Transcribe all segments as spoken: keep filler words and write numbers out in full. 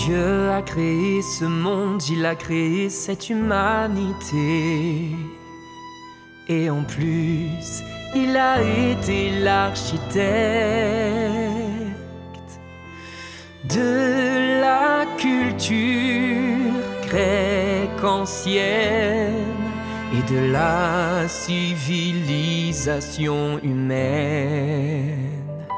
Dieu a créé ce monde, il a créé cette humanité. Et en plus, il a été l'architecte de la culture grecque ancienne et de la civilisation humaine.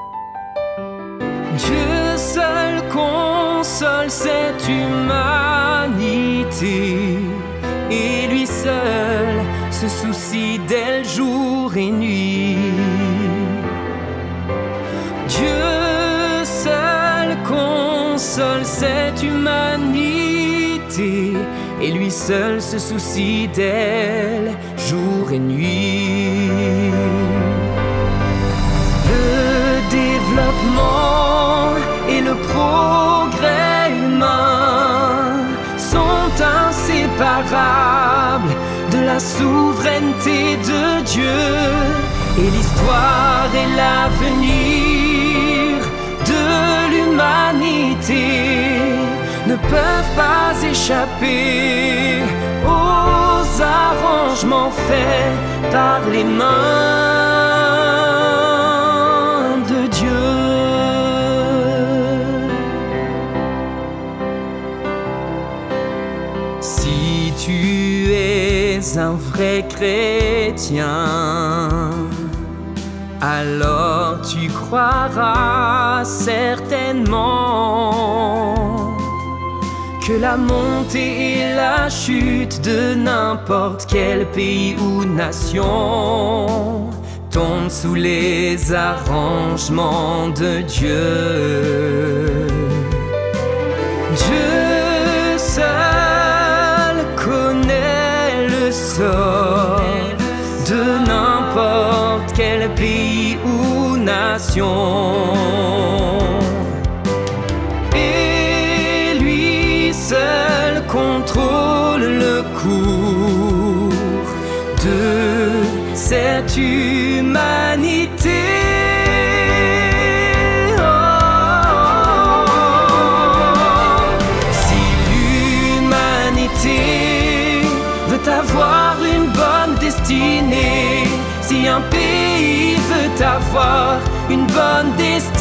Dieu seul console cette humanité, et lui seul se soucie d'elle jour et nuit. Dieu seul console cette humanité, et lui seul se soucie d'elle jour et nuit. Le développement et le progrès humain sont inséparables de la souveraineté de Dieu, et l'histoire et l'avenir de l'humanité ne peuvent pas échapper aux arrangements faits par les mains de Dieu. Si tu es un vrai chrétien, alors tu croiras certainement que la montée et la chute de n'importe quel pays ou nation tombent sous les arrangements de Dieu. Dieu seul connaît le sort de n'importe quel pays ou nation. Seul contrôle le cours de cette humanité. Oh, si l'humanité veut avoir une bonne destinée, si un pays veut avoir une bonne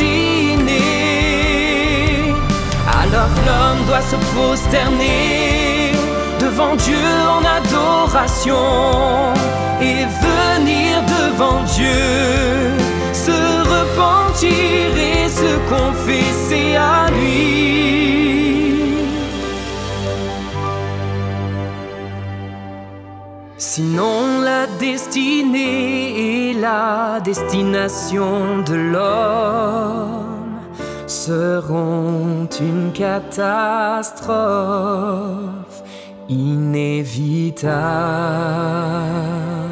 destinée, alors l'homme doit se prosterner devant Dieu en adoration et venir devant Dieu, se repentir et se confesser à lui. Sinon la destinée et la destination de l'homme seront une catastrophe inévitable.